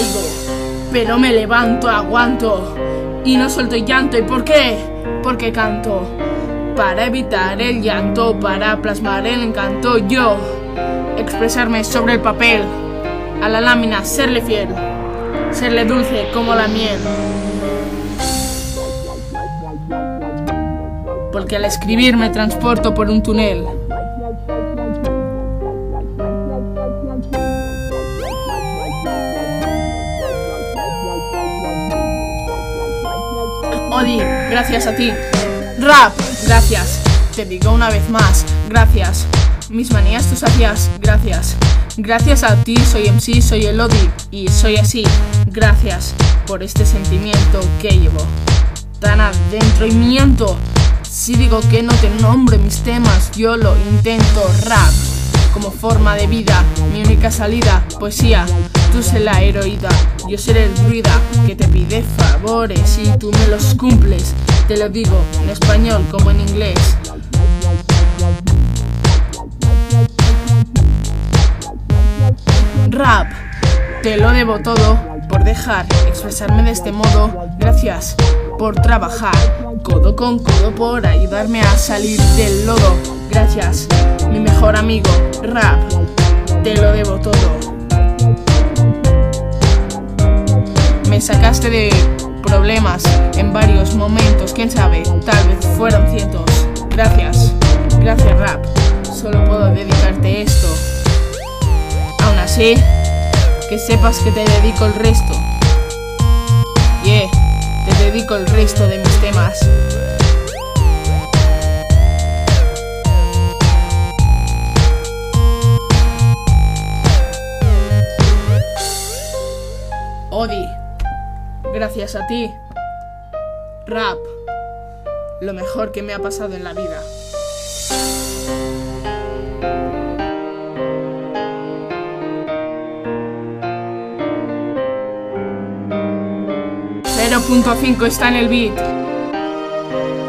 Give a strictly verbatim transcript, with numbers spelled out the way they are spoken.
caigo, pero me levanto, aguanto y no suelto llanto. ¿Y por qué? Porque canto para evitar el llanto, para plasmar el encanto. Yo, expresarme sobre el papel, a la lámina serle fiel, serle dulce como la miel. Porque al escribir me transporto por un túnel. Odi, gracias a ti. Rap, gracias. Te digo una vez más, gracias. Mis manías tus hacías, gracias. Gracias a ti soy M C, soy el Odi y soy así. Gracias por este sentimiento que llevo tan adentro y miento si digo que no te nombre mis temas. Yo lo intento. Rap como forma de vida, mi única salida. Poesía, tú sé la heroína, yo seré el druida que te pide favores y tú me los cumples. Te lo digo en español como en inglés. Rap, te lo debo todo por dejar expresarme de este modo. Gracias por trabajar codo con codo por ayudarme a salir del lodo. Gracias, mi mejor amigo. Rap, te lo debo todo. Me sacaste de problemas en varios momentos, quién sabe, tal vez fueron cientos. Gracias, gracias Rap, solo puedo dedicarte esto. Aún así, que sepas que te dedico el resto. Yeah, te dedico el resto de mis temas. Odi, gracias a ti. Rap, lo mejor que me ha pasado en la vida. cero punto cinco está en el beat.